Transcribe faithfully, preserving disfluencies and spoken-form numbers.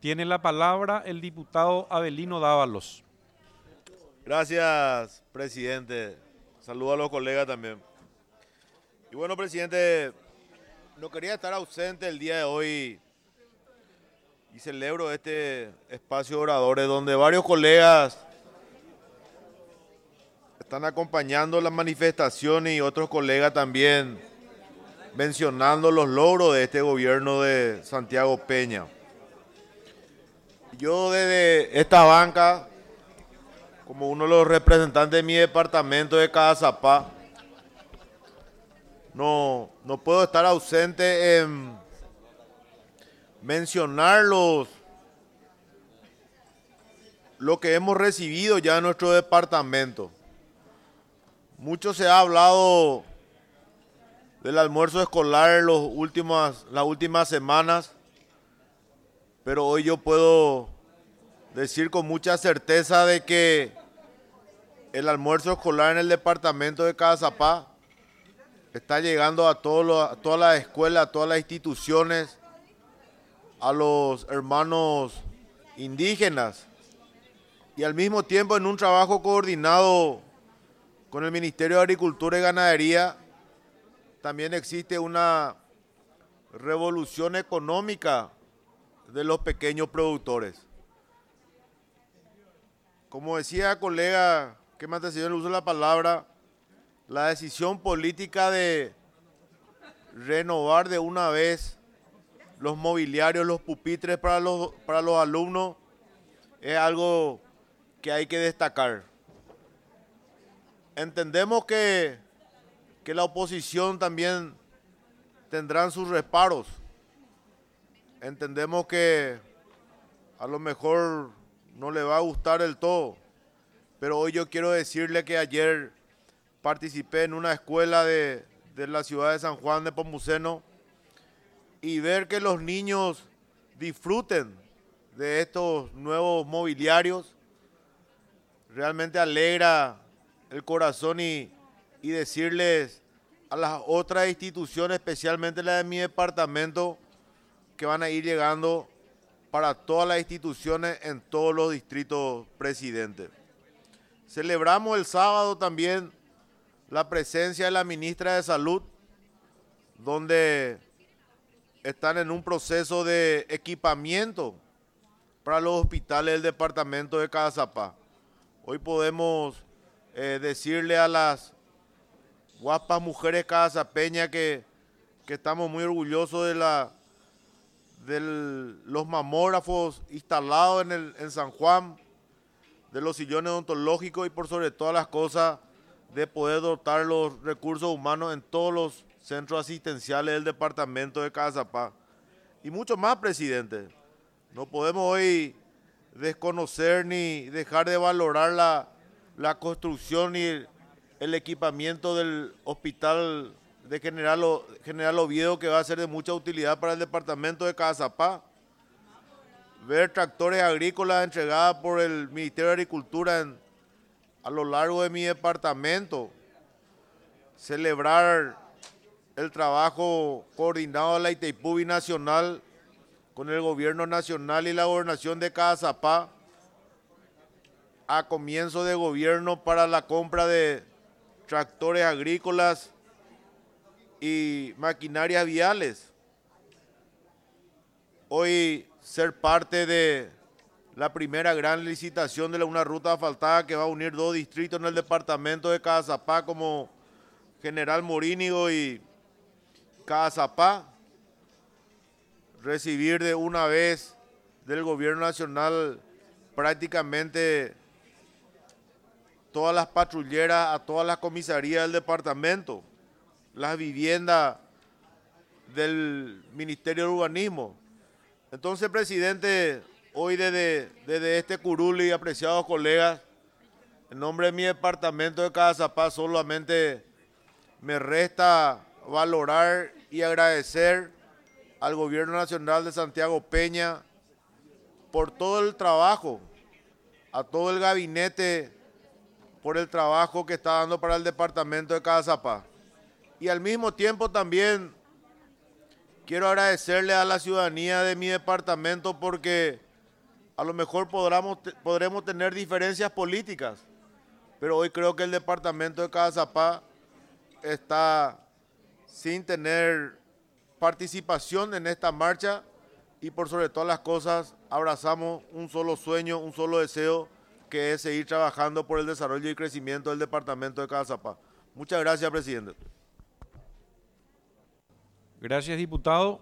Tiene la palabra el diputado Avelino Dávalos. Gracias, presidente. Saludo a los colegas también. Y bueno, presidente, no quería estar ausente el día de hoy y celebro este espacio de oradores donde varios colegas están acompañando la manifestación y otros colegas también mencionando los logros de este gobierno de Santiago Peña. Yo desde esta banca, como uno de los representantes de mi departamento de Cazapá, no, no puedo estar ausente en mencionar los, lo que hemos recibido ya en nuestro departamento. Mucho se ha hablado del almuerzo escolar en los últimos, las últimas semanas, pero hoy yo puedo decir con mucha certeza de que el almuerzo escolar en el departamento de Cazapá está llegando a, todo lo, a todas las escuelas, a todas las instituciones, a los hermanos indígenas y al mismo tiempo en un trabajo coordinado con el Ministerio de Agricultura y Ganadería también existe una revolución económica de los pequeños productores. Como decía colega que me antecedió en el uso de la palabra, la decisión política de renovar de una vez los mobiliarios, los pupitres para los, para los alumnos es algo que hay que destacar. Entendemos que, que la oposición también tendrán sus reparos. Entendemos que a lo mejor no le va a gustar del todo, pero hoy yo quiero decirle que ayer participé en una escuela de, de la ciudad de San Juan de Pomuceno y ver que los niños disfruten de estos nuevos mobiliarios realmente alegra el corazón y, y decirles a las otras instituciones, especialmente la de mi departamento, que van a ir llegando para todas las instituciones en todos los distritos, presidente. Celebramos el sábado también la presencia de la ministra de Salud, donde están en un proceso de equipamiento para los hospitales del departamento de Cazapá. Hoy podemos eh, decirle a las guapas mujeres cazapeñas que, que estamos muy orgullosos de la de los mamógrafos instalados en, el, en San Juan, de los sillones odontológicos y por sobre todas las cosas de poder dotar los recursos humanos en todos los centros asistenciales del departamento de Cazapá. Y mucho más, presidente. No podemos hoy desconocer ni dejar de valorar la, la construcción y el, el equipamiento del hospital de General, General Oviedo, que va a ser de mucha utilidad para el departamento de Cazapá. Ver tractores agrícolas entregados por el Ministerio de Agricultura en, a lo largo de mi departamento. Celebrar el trabajo coordinado de la Itaipú Binacional con el gobierno nacional y la gobernación de Cazapá a comienzo de gobierno para la compra de tractores agrícolas y maquinarias viales. Hoy ser parte de la primera gran licitación de una ruta asfaltada que va a unir dos distritos en el departamento de Cazapá como General Morínigo y Cazapá. Recibir de una vez del gobierno nacional prácticamente todas las patrulleras a todas las comisarías del departamento, las viviendas del Ministerio de Urbanismo. Entonces, presidente, hoy desde, desde este curul y apreciados colegas, en nombre de mi departamento de Cazapá, solamente me resta valorar y agradecer al gobierno nacional de Santiago Peña por todo el trabajo, a todo el gabinete por el trabajo que está dando para el departamento de Cazapá. Y al mismo tiempo también quiero agradecerle a la ciudadanía de mi departamento porque A lo mejor podremos, podremos tener diferencias políticas, pero hoy creo que el departamento de Cazapá está sin tener participación en esta marcha y por sobre todas las cosas abrazamos un solo sueño, un solo deseo, que es seguir trabajando por el desarrollo y crecimiento del departamento de Cazapá. Muchas gracias, presidente. Gracias, diputado.